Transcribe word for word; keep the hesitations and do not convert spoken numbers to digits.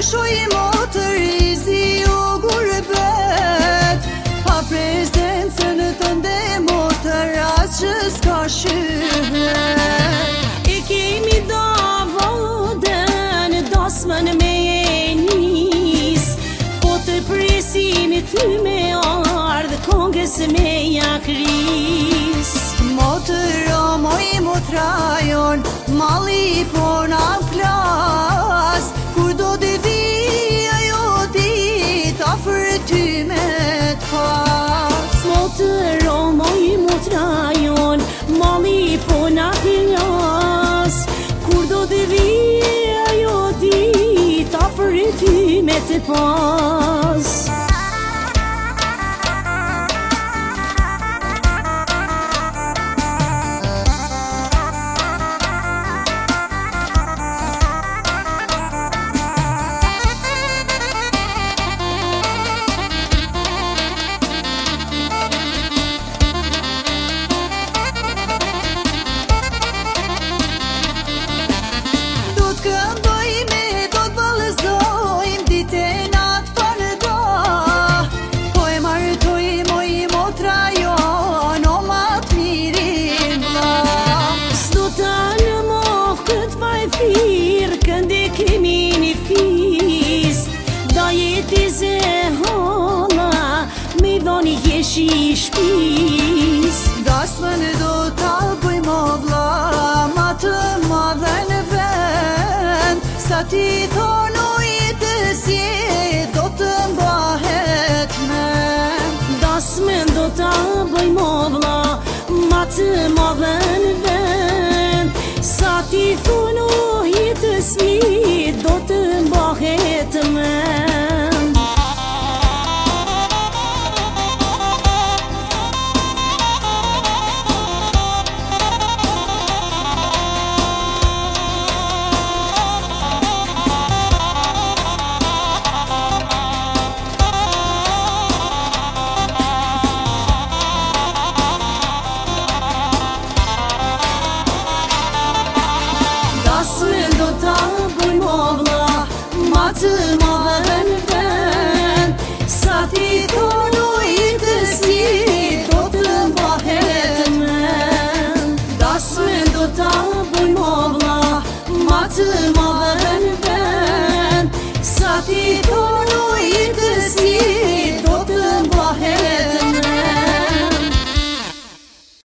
shoj motër izi u gurbet, pa prezencën tënde motër as që s'ka shyhet. E kemi davodën, dasmën me e nis, po të presimit ty me ardhë kongës me jakris. Motër o moj motrajon, mali po na plas, kur do të vi ajo dit afër ty me t'pas. Motër o moj motrajon, mali po na plas, kur do të vi ajo dit afër ty me t'pas. Kënde kemi një fis, da jeti ze hola, me dhoni jeshi shpis. Dasmën do t'a bëjmë o vlla, ma të madhe në vend, sa ti thonë u jetës je, do të mbahet men. Dasmën do t'a bëjmë o vlla, ma të madhe në vend, sa ti thonë u jetës je, do të mbahet men. Të madhe në vend, sa ti thonë u jetës je, do të mbahet men. Dasmën do t'a bëjmë o vlla, ma të madhe në vend, sa ti thonë u jetës je,